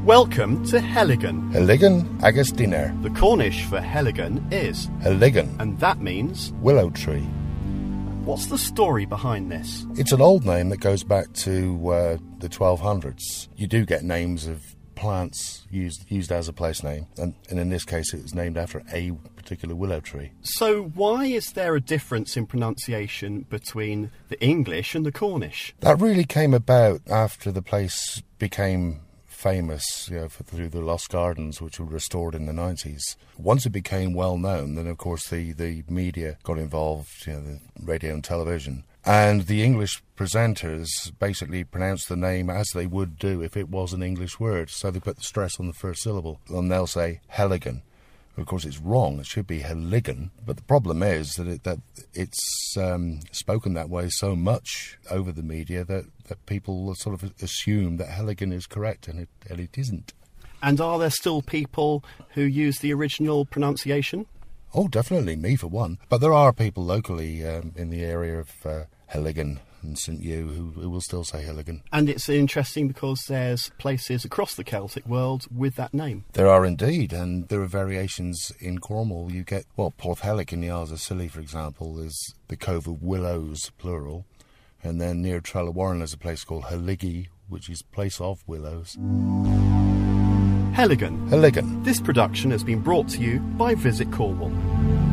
Welcome to Helygan. Helygan agus diner. The Cornish for Helygan is Helygan, and that means willow tree. What's the story behind this? It's an old name that goes back to the 1200s. You do get names of plants used as a place name, and in this case it was named after a particular willow tree. So why is there a difference in pronunciation between the English and the Cornish? That really came about after the place became famous, through the Lost Gardens, which were restored in the 90s. Once it became well known, then of course the media got involved, the radio and television. And the English presenters basically pronounced the name as they would do if it was an English word. So they put the stress on the first syllable, and they'll say Helygan. Of course, it's wrong. It should be Helygan. But the problem is that it's spoken that way so much over the media that people sort of assume that Helygan is correct, and it isn't. And are there still people who use the original pronunciation? Oh, definitely, me for one. But there are people locally in the area of Helygan and St Ewe who will still say Helygan. And it's interesting because there's places across the Celtic world with that name. There are indeed, and there are variations in Cornwall. You get, Porthhellick in the Isles of Scilly, for example, is the Cove of Willows, plural. And then near Trelawarren there's a place called Helygi, which is Place of Willows. Helygan. Helygan. This production has been brought to you by Visit Cornwall.